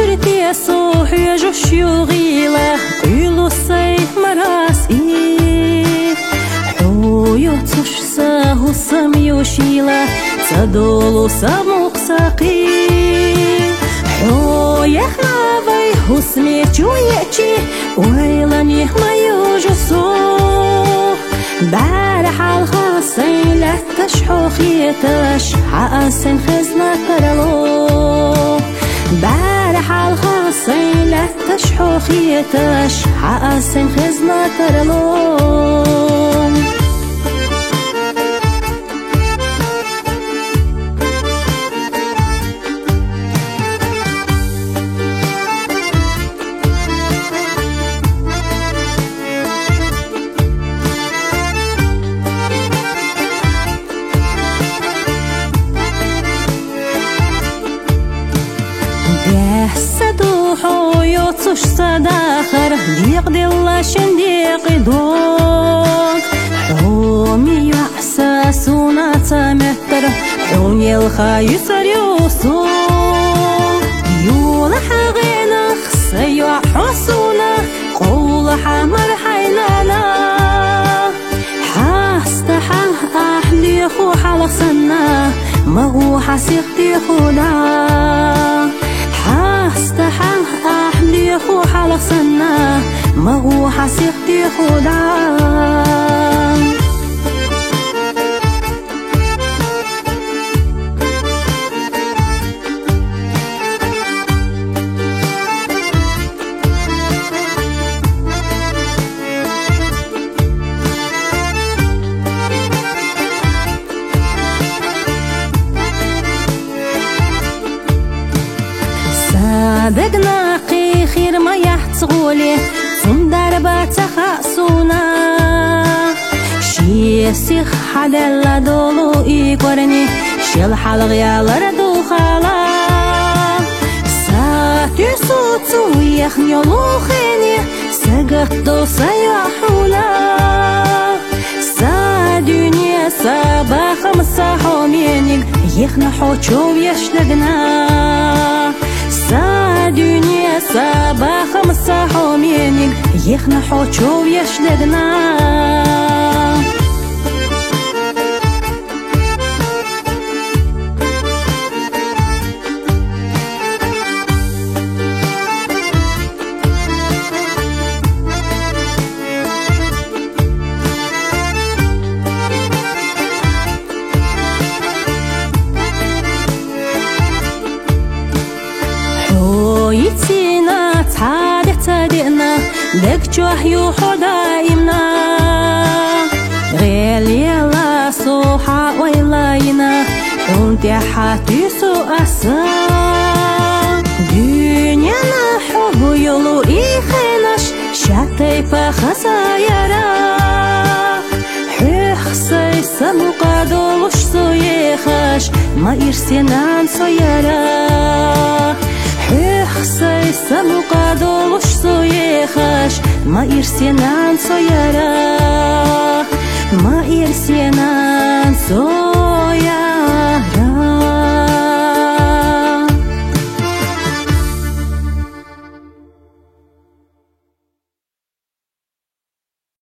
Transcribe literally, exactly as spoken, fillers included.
Ürtiye soğuya coşuğuyla Uylusay maras i Huyu tuşsa husam yoşila Sadolu samuk saqi Huya havay husme çuyeçi Uylani mayu josuh Barhal khasay la tashxuq yetash Xaasin khizna taralo Barhal khasay la tashxuq yetash Xaasin khizna taralo Saduhu yotsush sadakhar Diqdi lashin diqi dog Humi yuhsa suna tamettar Huni lkha yusar yusuf Yula hagina khsa yuhusuna Qawla hamar haylana Hastaha ahli khu halaqsana Magu hasiqti khuna حاستحا أحلي خو حلق سنة ما هو حسيقتي خدا صدقنا قي خير ما يحتغولي ثم دربات خاصونا شي سيخ حدل دولو إيقورني شيل حلق يالر دو خالا ساتي صوتو يخنيولو خيني سقط دو سيوحونا سا دنيا سابا خمسة حومينيق يخنا حوچو يشلقنا سا دنيا سابا خمسة حومينيق يخنا حوچو يشلقنا يتينا تعاد تدئنا لك جوحيو حدايمنا غير يلا صوحا ويلاينا كنت حاتي سؤاسا دنيانا حب يلو إيخيناش شاتي فخسايرا حيخ سيسا مقادولوش سويخاش ما إرسينان سويرا حيخسي سمقادولوش سويخاش ما إرسينان سويرا